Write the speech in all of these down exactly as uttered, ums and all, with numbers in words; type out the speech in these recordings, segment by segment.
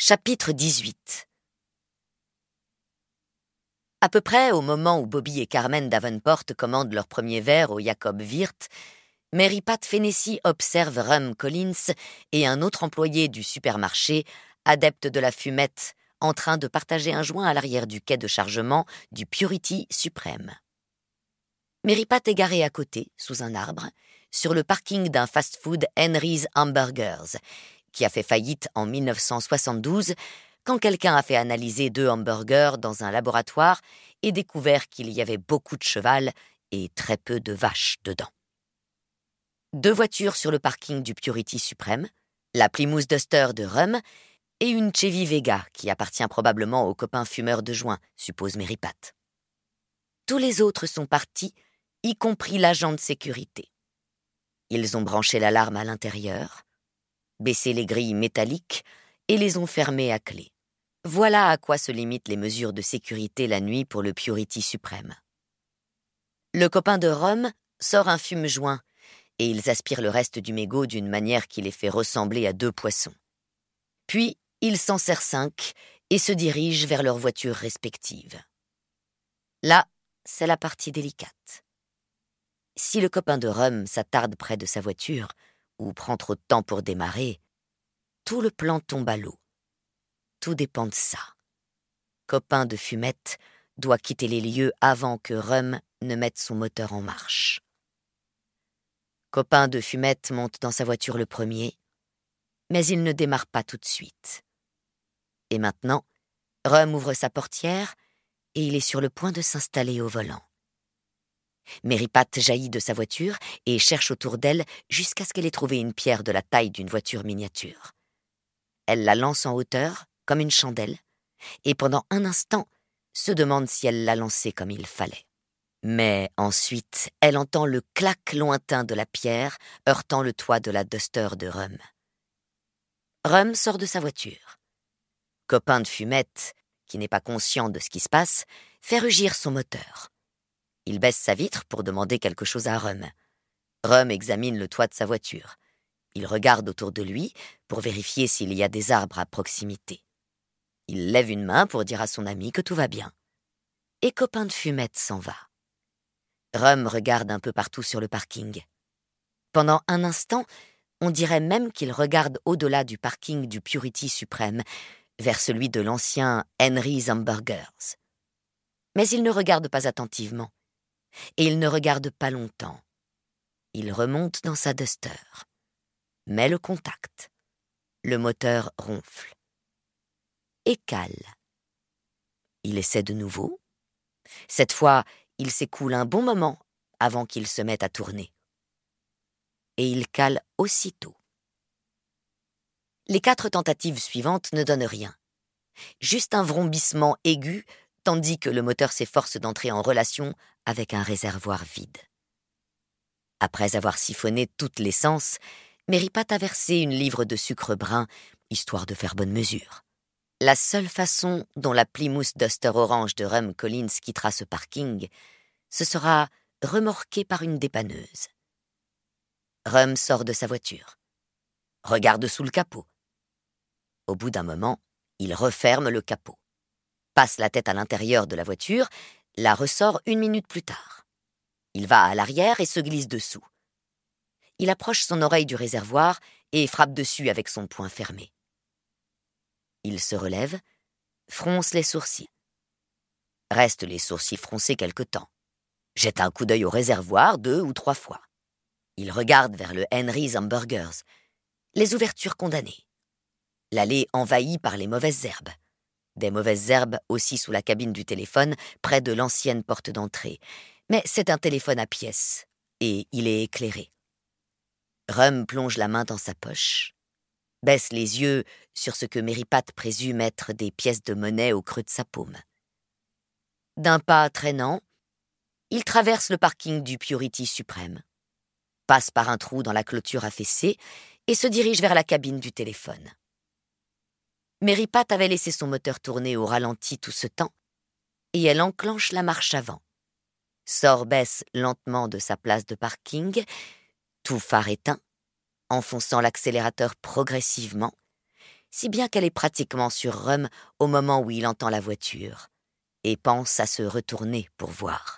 Chapitre dix-huit. À peu près au moment où Bobby et Carmen Davenport commandent leur premier verre au Jacob Wirth, Mary Pat Fennessy observe Rum Collins et un autre employé du supermarché, adepte de la fumette, en train de partager un joint à l'arrière du quai de chargement du Purity Supreme. Mary Pat est garée à côté, sous un arbre, sur le parking d'un fast-food Henry's Hamburgers, qui a fait faillite en mille neuf cent soixante-douze, quand quelqu'un a fait analyser deux hamburgers dans un laboratoire et découvert qu'il y avait beaucoup de cheval et très peu de vaches dedans. Deux voitures sur le parking du Purity Supreme, la Plymouth Duster de Rum et une Chevy Vega qui appartient probablement aux copains fumeurs de joint, suppose Mary Pat. Tous les autres sont partis, y compris l'agent de sécurité. Ils ont branché l'alarme à l'intérieur, baissé les grilles métalliques et les ont fermées à clé. Voilà à quoi se limitent les mesures de sécurité la nuit pour le Purity Supreme. Le copain de Rum sort un fume-joint et ils aspirent le reste du mégot d'une manière qui les fait ressembler à deux poissons. Puis, ils s'en serrent cinq et se dirigent vers leurs voitures respectives. Là, c'est la partie délicate. Si le copain de Rum s'attarde près de sa voiture ou prend trop de temps pour démarrer, tout le plan tombe à l'eau. Tout dépend de ça. Copain de fumette doit quitter les lieux avant que Rum ne mette son moteur en marche. Copain de fumette monte dans sa voiture le premier, mais il ne démarre pas tout de suite. Et maintenant, Rum ouvre sa portière et il est sur le point de s'installer au volant. Mary Pat jaillit de sa voiture et cherche autour d'elle jusqu'à ce qu'elle ait trouvé une pierre de la taille d'une voiture miniature. Elle la lance en hauteur, comme une chandelle, et pendant un instant, se demande si elle l'a lancée comme il fallait. Mais ensuite, elle entend le clac lointain de la pierre heurtant le toit de la Duster de Rum. Rum sort de sa voiture. Copain de fumette, qui n'est pas conscient de ce qui se passe, fait rugir son moteur. Il baisse sa vitre pour demander quelque chose à Rum. Rum examine le toit de sa voiture. Il regarde autour de lui pour vérifier s'il y a des arbres à proximité. Il lève une main pour dire à son ami que tout va bien. Et copain de fumette s'en va. Rum regarde un peu partout sur le parking. Pendant un instant, on dirait même qu'il regarde au-delà du parking du Purity Supreme, vers celui de l'ancien Henry's Hamburgers. Mais il ne regarde pas attentivement. Et il ne regarde pas longtemps. Il remonte dans sa Duster. Met le contact. Le moteur ronfle. Et cale. Il essaie de nouveau. Cette fois, il s'écoule un bon moment avant qu'il se mette à tourner. Et il cale aussitôt. Les quatre tentatives suivantes ne donnent rien. Juste un vrombissement aigu, tandis que le moteur s'efforce d'entrer en relation avec un réservoir vide. Après avoir siphonné toute l'essence, Mary Pat a versé une livre de sucre brun, histoire de faire bonne mesure. La seule façon dont la Plymouth Duster orange de Rum Collins quittera ce parking, ce sera remorquée par une dépanneuse. Rum sort de sa voiture. Regarde sous le capot. Au bout d'un moment, il referme le capot. Passe la tête à l'intérieur de la voiture, la ressort une minute plus tard. Il va à l'arrière et se glisse dessous. Il approche son oreille du réservoir et frappe dessus avec son poing fermé. Il se relève, fronce les sourcils. Reste les sourcils froncés quelque temps. Jette un coup d'œil au réservoir deux ou trois fois. Il regarde vers le Henry's Hamburgers. Les ouvertures condamnées. L'allée envahie par les mauvaises herbes. Des mauvaises herbes aussi sous la cabine du téléphone, près de l'ancienne porte d'entrée. Mais c'est un téléphone à pièces, et il est éclairé. Rum plonge la main dans sa poche, baisse les yeux sur ce que Mary Pat présume être des pièces de monnaie au creux de sa paume. D'un pas traînant, il traverse le parking du Purity Supreme, passe par un trou dans la clôture affaissée et se dirige vers la cabine du téléphone. Mary Pat avait laissé son moteur tourner au ralenti tout ce temps, et elle enclenche la marche avant. Sort baisse lentement de sa place de parking, tout phare éteint, enfonçant l'accélérateur progressivement, si bien qu'elle est pratiquement sur Rhum au moment où il entend la voiture, et pense à se retourner pour voir.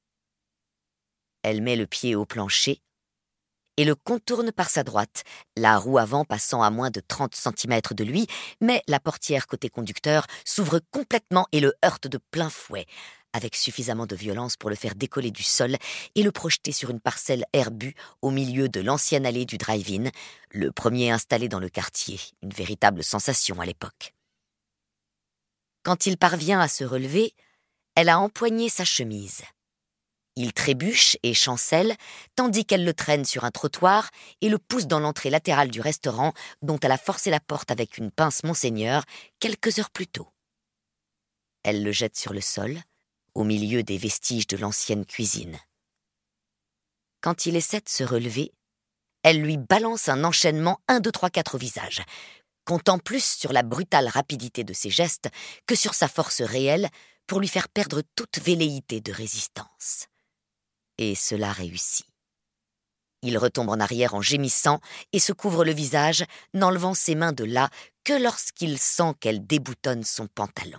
Elle met le pied au plancher et le contourne par sa droite, la roue avant passant à moins de trente centimètres de lui, mais la portière côté conducteur s'ouvre complètement et le heurte de plein fouet, avec suffisamment de violence pour le faire décoller du sol et le projeter sur une parcelle herbue au milieu de l'ancienne allée du drive-in, le premier installé dans le quartier, une véritable sensation à l'époque. Quand il parvient à se relever, elle a empoigné sa chemise. Il trébuche et chancelle, tandis qu'elle le traîne sur un trottoir et le pousse dans l'entrée latérale du restaurant dont elle a forcé la porte avec une pince Monseigneur quelques heures plus tôt. Elle le jette sur le sol, au milieu des vestiges de l'ancienne cuisine. Quand il essaie de se relever, elle lui balance un enchaînement un, deux, trois, quatre au visage, comptant plus sur la brutale rapidité de ses gestes que sur sa force réelle pour lui faire perdre toute velléité de résistance. Et cela réussit. Il retombe en arrière en gémissant et se couvre le visage, n'enlevant ses mains de là que lorsqu'il sent qu'elle déboutonne son pantalon.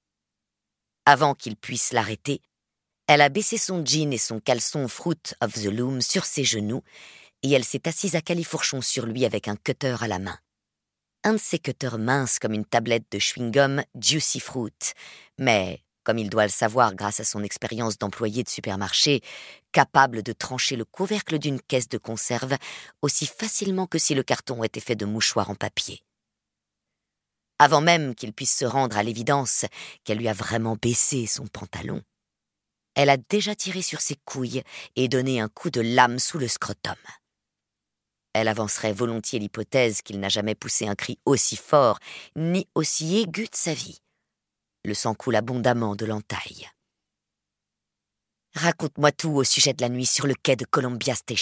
Avant qu'il puisse l'arrêter, elle a baissé son jean et son caleçon Fruit of the Loom sur ses genoux et elle s'est assise à califourchon sur lui avec un cutter à la main. Un de ces cutters minces comme une tablette de chewing-gum Juicy Fruit, mais, comme il doit le savoir grâce à son expérience d'employé de supermarché, capable de trancher le couvercle d'une caisse de conserve aussi facilement que si le carton était fait de mouchoirs en papier. Avant même qu'il puisse se rendre à l'évidence qu'elle lui a vraiment baissé son pantalon, elle a déjà tiré sur ses couilles et donné un coup de lame sous le scrotum. Elle avancerait volontiers l'hypothèse qu'il n'a jamais poussé un cri aussi fort ni aussi aigu de sa vie. Le sang coule abondamment de l'entaille. « Raconte-moi tout au sujet de la nuit sur le quai de Columbia Station. »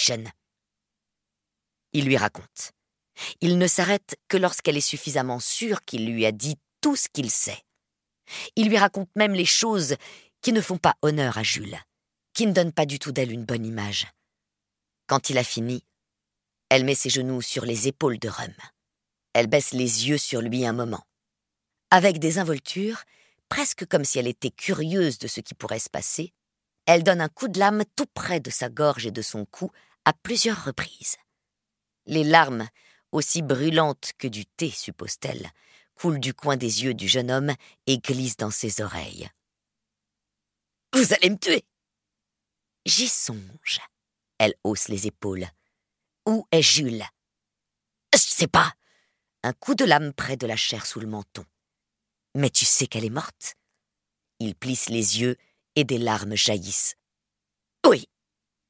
Il lui raconte. Il ne s'arrête que lorsqu'elle est suffisamment sûre qu'il lui a dit tout ce qu'il sait. Il lui raconte même les choses qui ne font pas honneur à Jules, qui ne donnent pas du tout d'elle une bonne image. Quand il a fini, elle met ses genoux sur les épaules de Rhum. Elle baisse les yeux sur lui un moment. Avec des involtures, presque comme si elle était curieuse de ce qui pourrait se passer, elle donne un coup de lame tout près de sa gorge et de son cou à plusieurs reprises. Les larmes, aussi brûlantes que du thé, suppose-t-elle, coulent du coin des yeux du jeune homme et glissent dans ses oreilles. « Vous allez me tuer !»« J'y songe. » Elle hausse les épaules. « Où est Jules ?»« Je sais pas. » Un coup de lame près de la chair sous le menton. « Mais tu sais qu'elle est morte ?» Il plisse les yeux et des larmes jaillissent. « Oui. Comment ?»«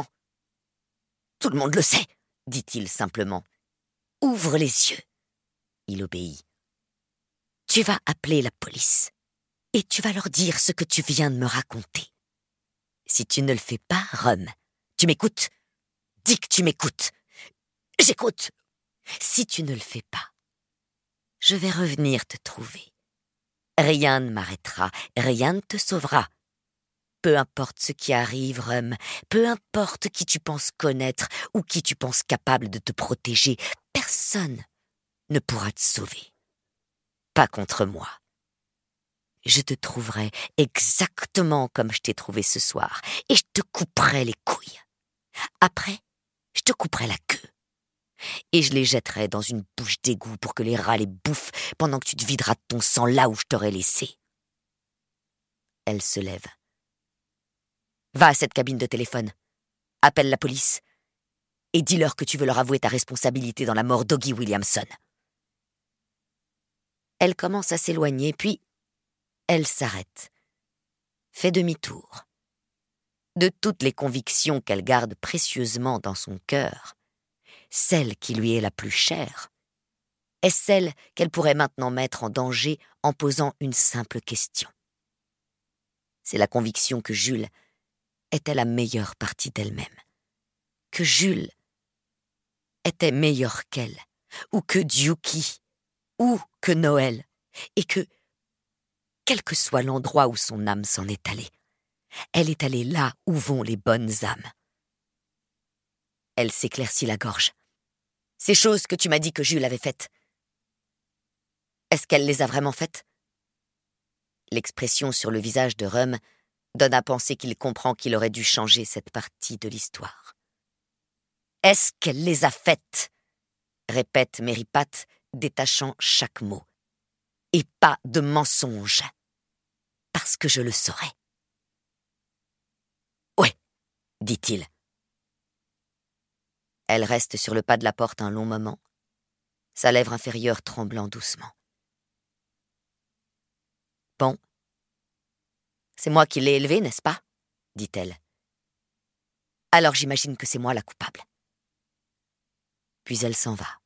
Tout le monde le sait, » dit-il simplement. « Ouvre les yeux. » Il obéit. « Tu vas appeler la police et tu vas leur dire ce que tu viens de me raconter. Si tu ne le fais pas, Rhum, tu m'écoutes ? Dis que tu m'écoutes. J'écoute. Si tu ne le fais pas, je vais revenir te trouver. Rien ne m'arrêtera, rien ne te sauvera. Peu importe ce qui arrive, Rhum, peu importe qui tu penses connaître ou qui tu penses capable de te protéger, personne ne pourra te sauver. Pas contre moi. Je te trouverai exactement comme je t'ai trouvé ce soir et je te couperai les couilles. Après, je te couperai la queue. Et je les jetterai dans une bouche d'égout pour que les rats les bouffent pendant que tu te videras de ton sang là où je t'aurai laissé. Elle se lève. Va à cette cabine de téléphone. Appelle la police. Et dis-leur que tu veux leur avouer ta responsabilité dans la mort d'Oggy Williamson. Elle commence à s'éloigner, puis elle s'arrête. Fait demi-tour. De toutes les convictions qu'elle garde précieusement dans son cœur, celle qui lui est la plus chère est celle qu'elle pourrait maintenant mettre en danger en posant une simple question. C'est la conviction que Jules était la meilleure partie d'elle-même, que Jules était meilleur qu'elle, ou que Dukey, ou que Noël, et que, quel que soit l'endroit où son âme s'en est allée, elle est allée là où vont les bonnes âmes. Elle s'éclaircit la gorge. Ces choses que tu m'as dit que Jules avait faites. Est-ce qu'elle les a vraiment faites? L'expression sur le visage de Rhum donne à penser qu'il comprend qu'il aurait dû changer cette partie de l'histoire. « Est-ce qu'elle les a faites ?» répète Méripat, détachant chaque mot. « Et pas de mensonge, parce que je le saurais. »« Ouais, » dit-il. Elle reste sur le pas de la porte un long moment, sa lèvre inférieure tremblant doucement. « Bon, c'est moi qui l'ai élevé, n'est-ce pas ?» dit-elle. « Alors j'imagine que c'est moi la coupable. » Puis elle s'en va.